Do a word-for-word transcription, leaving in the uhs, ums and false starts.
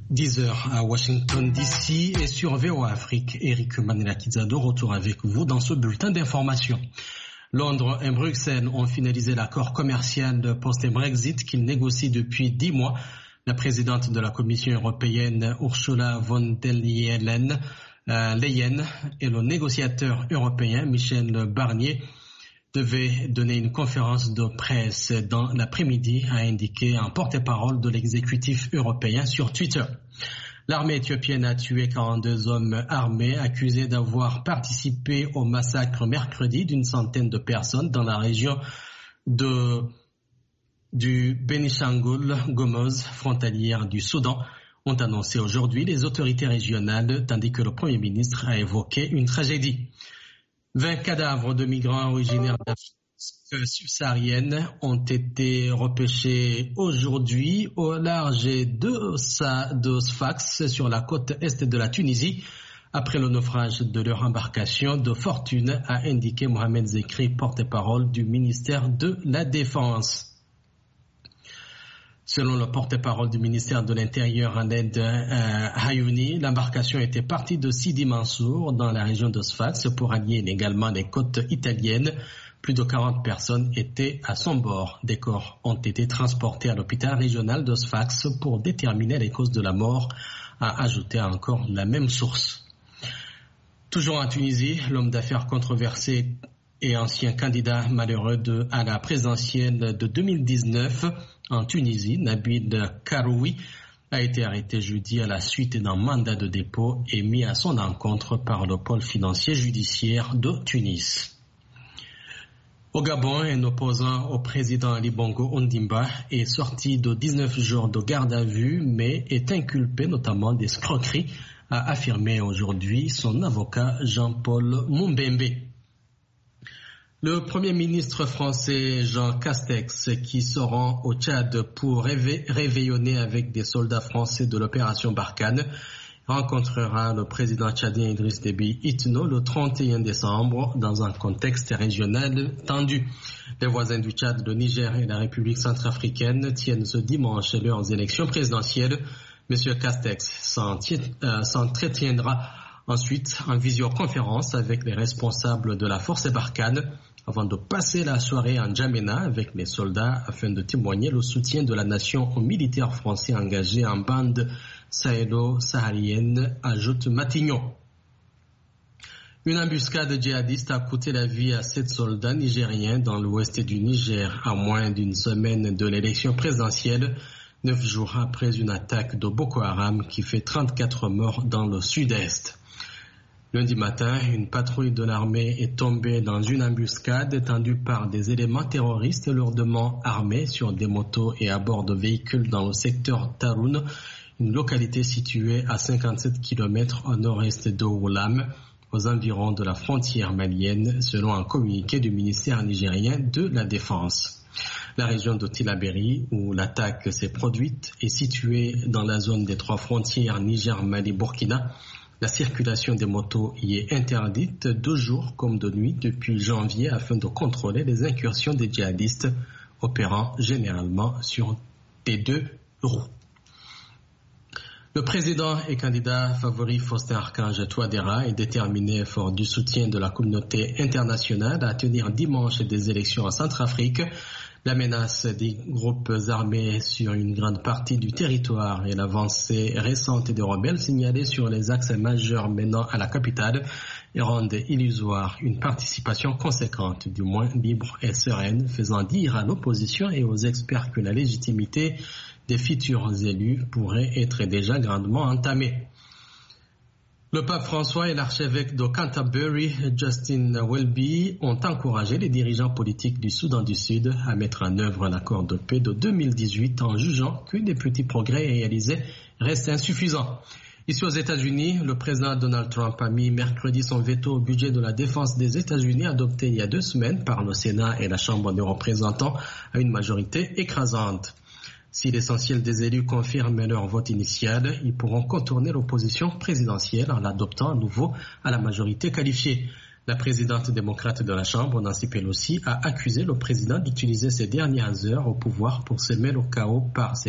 dix heures à Washington D C et sur V O A Afrique, Eric Manela-Kiza de retour avec vous dans ce bulletin d'information. Londres et Bruxelles ont finalisé l'accord commercial post-Brexit qu'ils négocient depuis dix mois. La présidente de la Commission européenne, Ursula von der Leyen, euh, Leyen et le négociateur européen, Michel Barnier, devait donner une conférence de presse dans l'après-midi, a indiqué un porte-parole de l'exécutif européen sur Twitter. L'armée éthiopienne a tué quarante-deux hommes armés accusés d'avoir participé au massacre mercredi d'une centaine de personnes dans la région de, du Benishangul Gumuz, frontalière du Soudan, ont annoncé aujourd'hui les autorités régionales, tandis que le Premier ministre a évoqué une tragédie. vingt cadavres de migrants originaires d'Afrique subsaharienne ont été repêchés aujourd'hui au large de, de Sfax sur la côte est de la Tunisie après le naufrage de leur embarcation de fortune, a indiqué Mohamed Zekri, porte-parole du ministère de la Défense. Selon le porte-parole du ministère de l'Intérieur, Khaled euh, Hayouni, l'embarcation était partie de Sidi Mansour dans la région de Sfax pour allier également les côtes italiennes. Plus de quarante personnes étaient à son bord. Des corps ont été transportés à l'hôpital régional de Sfax pour déterminer les causes de la mort, a ajouté encore la même source. Toujours en Tunisie, l'homme d'affaires controversé et ancien candidat malheureux de, à la présidentielle de deux mille dix-neuf en Tunisie, Nabil Karoui, a été arrêté jeudi à la suite d'un mandat de dépôt émis à son encontre par le pôle financier judiciaire de Tunis. Au Gabon, un opposant au président Ali Bongo Ondimba est sorti de dix-neuf jours de garde à vue, mais est inculpé notamment d'escroquerie, a affirmé aujourd'hui son avocat Jean-Paul Mumbembe. Le Premier ministre français Jean Castex, qui se rend au Tchad pour réve- réveillonner avec des soldats français de l'opération Barkhane, rencontrera le président tchadien Idriss Déby Itno le trente et un décembre dans un contexte régional tendu. Les voisins du Tchad, le Niger et la République centrafricaine tiennent ce dimanche leurs élections présidentielles. Monsieur Castex s'entretiendra ensuite en visioconférence avec les responsables de la force Barkhane avant de passer la soirée en Djamena avec les soldats afin de témoigner le soutien de la nation aux militaires français engagés en bande sahélo-saharienne, ajoute Matignon. Une embuscade djihadiste a coûté la vie à sept soldats nigériens dans l'ouest du Niger à moins d'une semaine de l'élection présidentielle, neuf jours après une attaque de Boko Haram qui fait trente-quatre morts dans le sud-est. Lundi matin, une patrouille de l'armée est tombée dans une embuscade tendue par des éléments terroristes lourdement armés sur des motos et à bord de véhicules dans le secteur Taroun, une localité située à cinquante-sept kilomètres au nord-est de Oulam, aux environs de la frontière malienne, selon un communiqué du ministère nigérien de la Défense. La région de Tillabéri, où l'attaque s'est produite, est située dans la zone des trois frontières Niger-Mali-Burkina. La circulation des motos y est interdite de jour comme de nuit depuis janvier afin de contrôler les incursions des djihadistes opérant généralement sur des deux roues. Le président et candidat favori Faustin Archange Touadéra est déterminé, fort du soutien de la communauté internationale, à tenir dimanche des élections en Centrafrique. La menace des groupes armés sur une grande partie du territoire et l'avancée récente des rebelles signalés sur les axes majeurs menant à la capitale rendent illusoire une participation conséquente, du moins libre et sereine, faisant dire à l'opposition et aux experts que la légitimité des futurs élus pourrait être déjà grandement entamée. Le pape François et l'archevêque de Canterbury, Justin Welby, ont encouragé les dirigeants politiques du Soudan du Sud à mettre en œuvre l'accord de paix de deux mille dix-huit en jugeant que les petits progrès réalisés restent insuffisants. Ici aux États-Unis, le président Donald Trump a mis mercredi son veto au budget de la défense des États-Unis adopté il y a deux semaines par le Sénat et la Chambre des représentants à une majorité écrasante. Si l'essentiel des élus confirment leur vote initial, ils pourront contourner l'opposition présidentielle en l'adoptant à nouveau à la majorité qualifiée. La présidente démocrate de la Chambre, Nancy Pelosi, a accusé le président d'utiliser ces dernières heures au pouvoir pour semer le chaos par ses